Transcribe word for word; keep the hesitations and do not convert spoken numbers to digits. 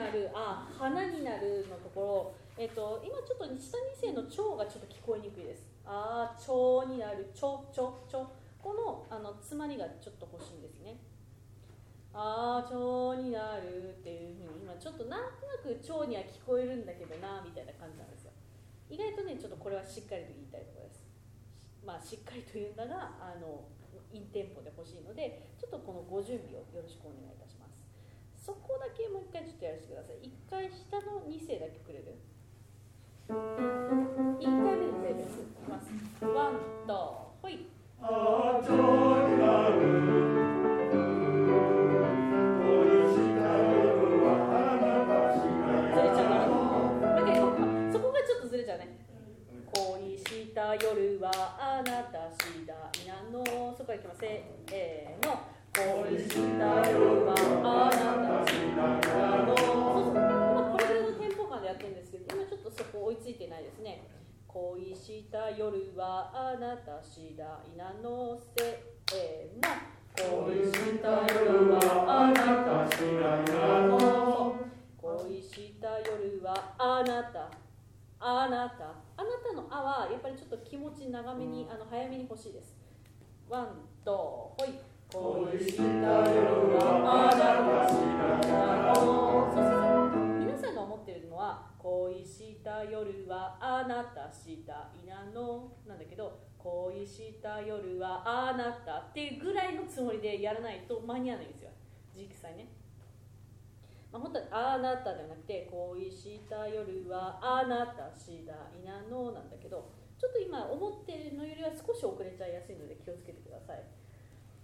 なる、あ、花になるのところ、えっと、今ちょっと下に世の蝶がちょっと聞こえにくいです。あ、蝶になる、蝶、蝶、蝶。この、あの詰まりがちょっと欲しいんですね。あ、蝶になるっていうふうに、今ちょっとなんとなく蝶には聞こえるんだけどな、みたいな感じなんですよ。意外とね、ちょっとこれはしっかりと言いたいところです。まあ、しっかりと言うのが、あの、インテンポで欲しいので、ちょっとこのご準備をよろしくお願いいたします。そこだけもう一回ちょっとやらせてください。一回下のに世だけくれる？一回目の声です。いきます。ワンとほい。あ、蝶になる。夜はあなた次第なの。そこからいきます。せーの。恋した夜はあなた次第なの。そうそう。今これぐらいのテンポ感でやってるんですけど、今ちょっとそこ追いついてないですね。恋した夜はあなた次第なの。せーの。恋した夜はあなた次第なの。恋した夜はあなたあなたあなたのあはやっぱりちょっと気持ち長めに、あの早めに欲しいです。ワンとほい。恋した夜はあなた次第なの。そうそうそう。皆さんが思っているのは恋した夜はあなた次第なのなんだけど、恋した夜はあなたっていうぐらいのつもりでやらないと間に合わないんですよ、実際ね。まあ、本当はあなたではなくて恋した夜はあなた次第なのなんだけど、ちょっと今思ってるのよりは少し遅れちゃいやすいので気をつけてください。